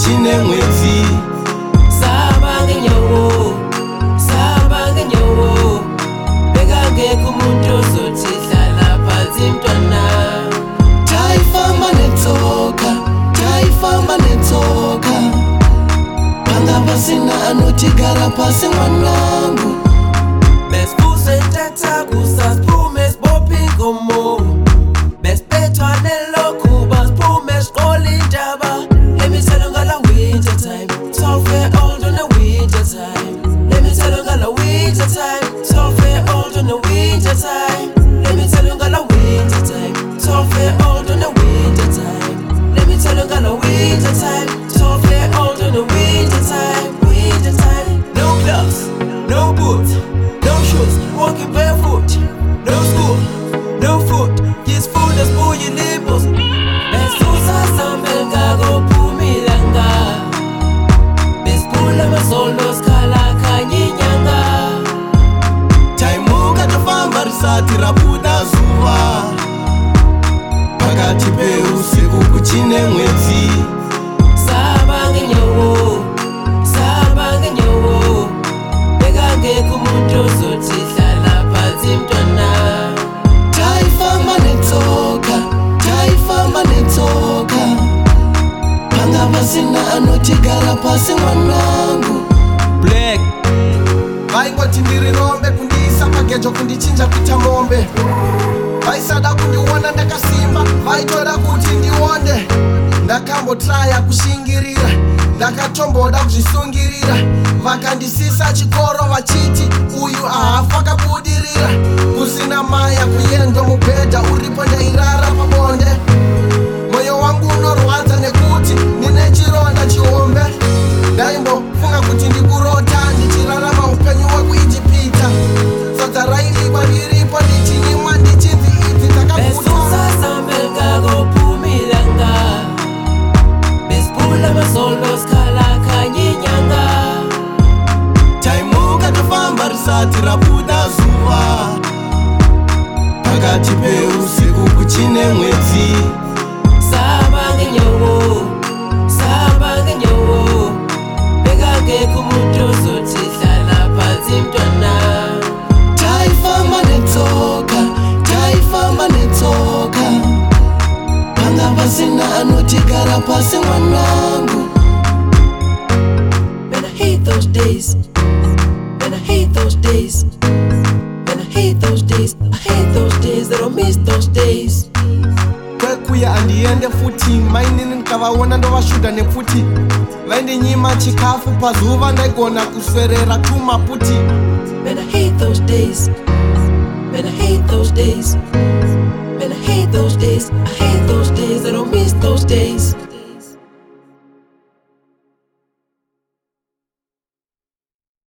kuchine mwezi. Sabange nyowo Begage kumuntu sothi hlala phansi mntwana. Taifamba netsoka Pangaba sina anotigara pasi mwanangu. Mesipuse tata kusasiphume sibophe inkomo. Mesibethwa nelokhu basiphume siqole indaba. Let me tell you ngala winter time, so fair old on the winter time. Let me tell you ngala winter time, so fair old on the winter time. Let me tell you ngala winter time, so fair old on the winter time. Let me tell you ngala winter time, so fair old on the winter time. Winter time, no gloves, no boots, no shoes, walking barefoot, no school, no food. This food is for your neighbors. Besusa sambelga go pumilanga. Bespula masolo skala kanyinyanga. Taimuka tofamba risati rabuda zuva. Pakati peusiku kuchine mwezi. Sabange nyowo Begage kumuntu sothi hlala phansi mntwana. Taifamba netsoka Pangaba sina anotigara pasi mwanangu. Black vaingoti ndiri rombe kundiisa pagejo kundichinja kuita mombe. Vaisada kundiona ndakasimba vaitora kuti ndionde. Ndakambotraya kushingirira ndakatomboda kuzvisungirira. Vakandisisa chikoro vachiti uyu hafa kabudirira. Kusina maya kuyendo mubhedha uripo ndairara pabonde. Moyo wangu unorwadza nekuti nine chironda chihombe. Ndaimbofunga kuti ndikurota ndichirarama upenyu hwekuijipita. Sadza rairikwa riripo ndichinyimwa ndichinzi idzi ndakabuda. Besusa sambelga go pumilanga. Bespula masolo skala kanyinyanga. Taimuka tofamba risati rabuda zuva. Pakati peusiku kuchine mwezi. Sabange nyowo Begage kumuntu sothi hlala phansi mntwana. Taifamba netsoka Pangaba sina anotigara pasi mwanangu. Man, I hate those days. Man, I hate those days. Man, I hate those days. I hate those days. I don't miss those days. kwekuya andiende futi mainini nkavaona ndovashuda nepfuti. Vaindinyima chikafu pazuva ndaigona kuswerera tumaputi. Man, I hate those days. Man, I hate those days. Man, I hate those days. I hate those days. I don't miss those days.